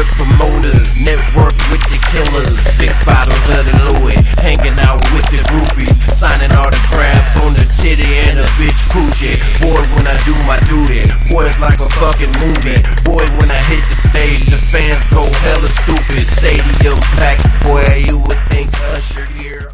with promoters, network with the killers. Big bottles of the Louis, hanging out with the groupies, signing autographs on the titty and a bitch coochie. Boy, when I do my duty, boy, it's like a fucking movie. Boy, when I hit the stage, the fans go hella stupid. Stadium packed, boy, you would think Usher here.